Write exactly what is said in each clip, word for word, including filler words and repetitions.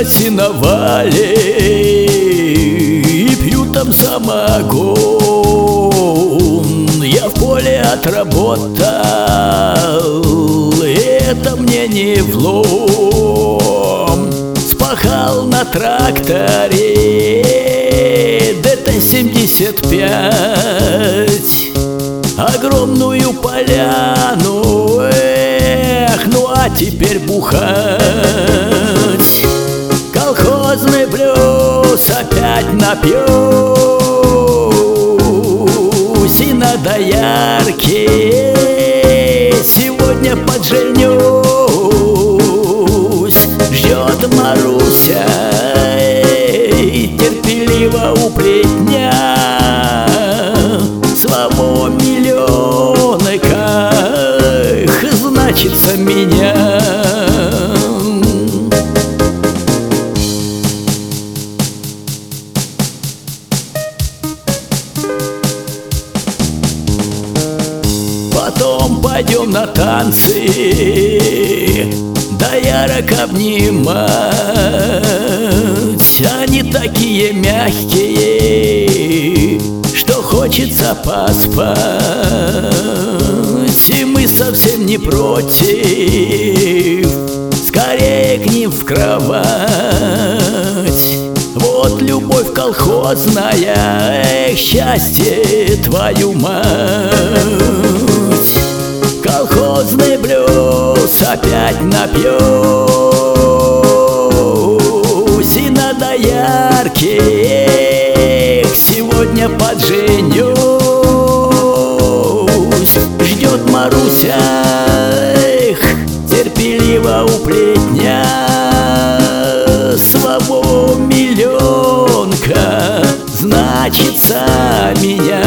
на сеновале и пью там самогон. Я в поле отработал, это мне не влом. Спахал на тракторе ДТ семьдесят пять огромную поляну, эх, ну а теперь бухать. Колхозный блюз опять напьюсь и на доярке сегодня подженюсь. Ждет Маруся терпеливо у плетня своего миллионника, значится меня. Потом пойдем на танцы, доярок обнимать. Они такие мягкие, что хочется поспать. И мы совсем не против, скорее к ним в кровать. Вот любовь колхозная, эх, счастье, твою мать. Колхозный блюз опять напьюсь и на доярке, эх, сегодня подженюсь. Ждет Маруся, эх, терпеливо у плетня своего миллионка, значится меня.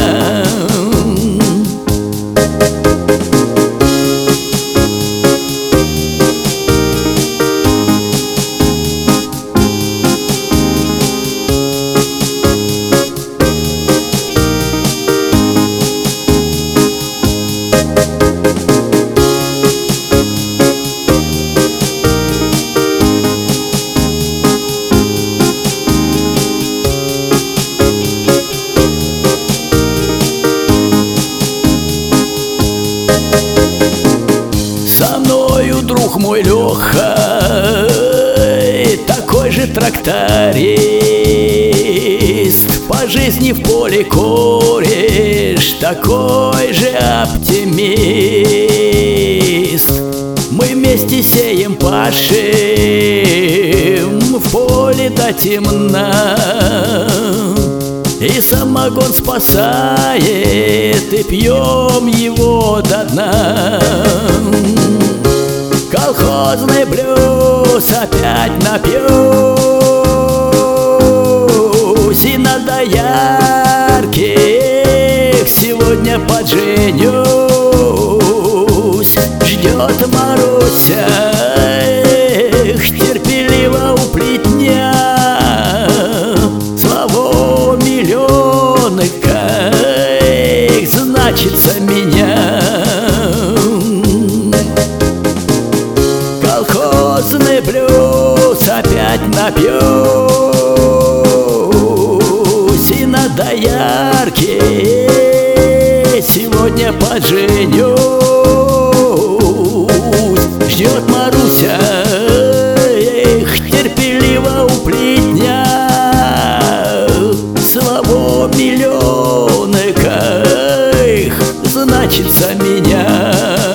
Со мною друг мой Леха, такой же тракторист, по жизни в поле кореш, такой же оптимист. Мы вместе сеем, пашем в поле до темна, и самогон спасает, и пьем его до дна. Колхозный блюз опять напьюсь и на доярке, эх, сегодня подженюсь. Ждет Маруся, эх, терпеливо у плетня своего миллионника, эх, значится меня. Колхозный блюз опять напьюсь и на доярке сегодня подженюсь. Ждет Маруся, эх, терпеливо у плетня своего миллионника, эх, значится меня.